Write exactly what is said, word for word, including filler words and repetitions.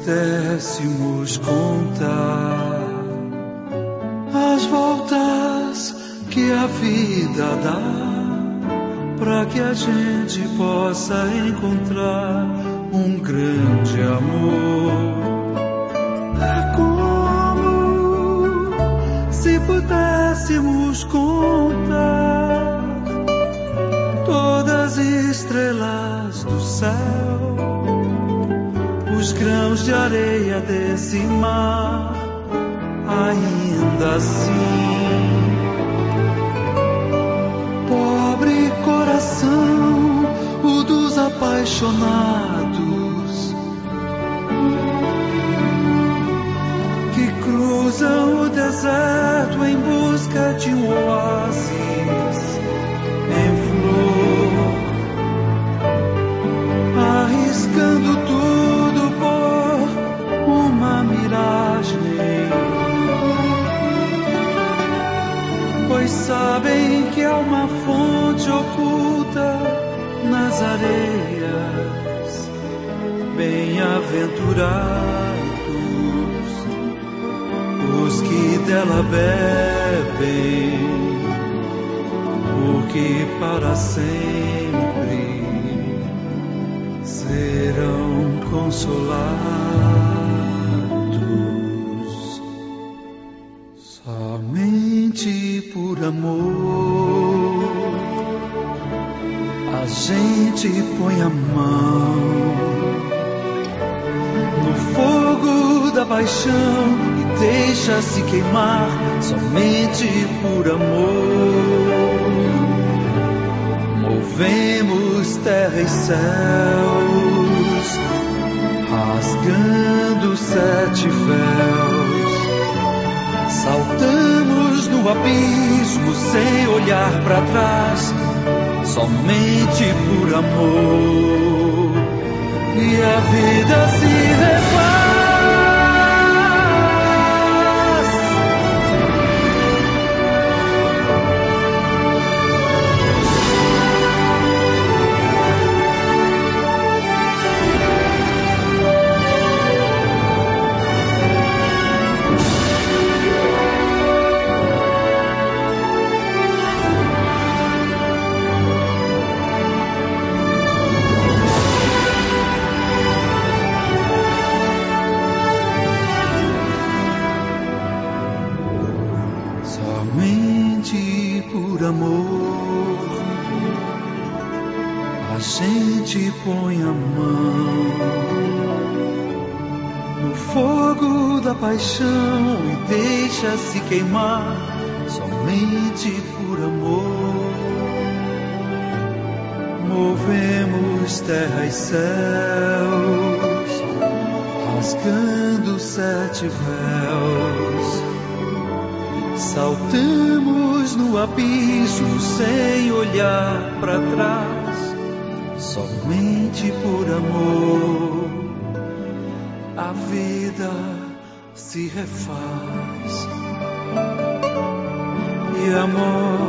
pudéssemos contar as voltas que a vida dá, para que a gente possa encontrar um grande amor. É como se pudéssemos contar todas as estrelas do céu, os grãos de areia desse mar. Ainda assim, pobre coração, o dos apaixonados, que cruzam o deserto em busca de um oásis em flor, arriscando tudo por uma miragem, pois sabem que há uma fonte oculta nas areias. Bem-aventurados os que dela bebem, porque para sempre serão consolados. Somente por amor a gente põe a mão no fogo da paixão e deixa-se queimar. Somente por amor movemos terra e céus, rasgando sete véus. Saltamos no abismo sem olhar para trás, somente por amor, e a vida se refaz. Somente por amor a gente põe a mão no fogo da paixão e deixa-se queimar. Somente por amor movemos terra e céus, rasgando sete véus. Saltamos no abismo sem olhar para trás, somente por amor a vida se refaz. E amor